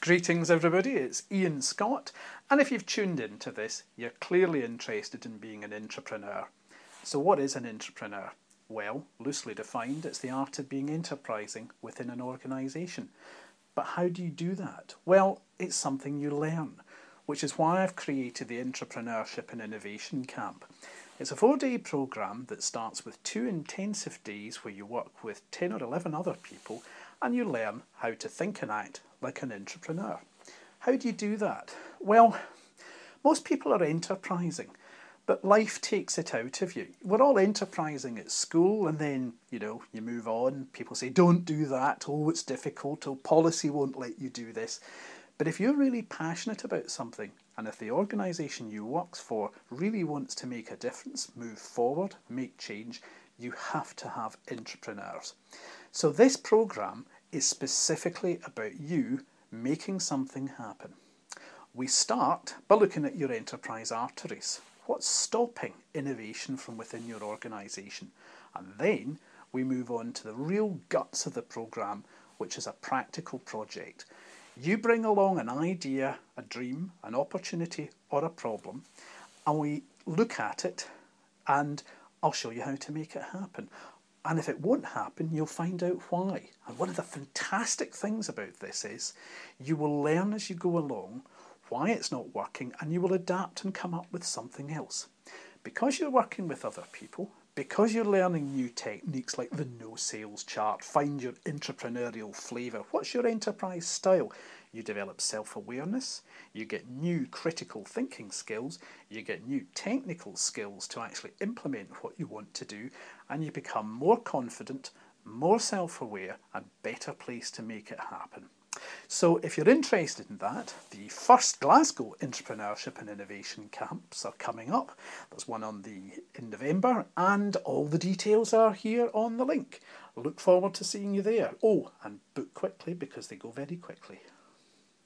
Greetings everybody, it's Ian Scott, and if you've tuned into this, you're clearly interested in being an entrepreneur. So what is an entrepreneur? Well, loosely defined, it's the art of being enterprising within an organisation. But how do you do that? Well, it's something you learn, which is why I've created the Entrepreneurship and Innovation Camp. It's a 4-day programme that starts with 2 intensive days where you work with 10 or 11 other people and you learn how to think and act like an entrepreneur. How do you do that? Well, most people are enterprising, but life takes it out of you. We're all enterprising at school and then, you move on. People say, don't do that. Oh, it's difficult. Oh, policy won't let you do this. But if you're really passionate about something, and if the organisation you work for really wants to make a difference, move forward, make change, you have to have entrepreneurs. So this programme is specifically about you making something happen. We start by looking at your enterprise arteries. What's stopping innovation from within your organisation? And then we move on to the real guts of the programme, which is a practical project. You bring along an idea, a dream, an opportunity or a problem, and we look at it and I'll show you how to make it happen. And if it won't happen, you'll find out why. And one of the fantastic things about this is you will learn as you go along why it's not working and you will adapt and come up with something else. Because you're working with other people, because you're learning new techniques like the no sales chart, find your entrepreneurial flavour. What's your enterprise style? You develop self-awareness, you get new critical thinking skills, you get new technical skills to actually implement what you want to do, and you become more confident, more self-aware, and better placed to make it happen. So if you're interested in that, the first Glasgow Entrepreneurship and Innovation Camps are coming up. There's one in November, and all the details are here on the link. Look forward to seeing you there. Oh, and book quickly because they go very quickly.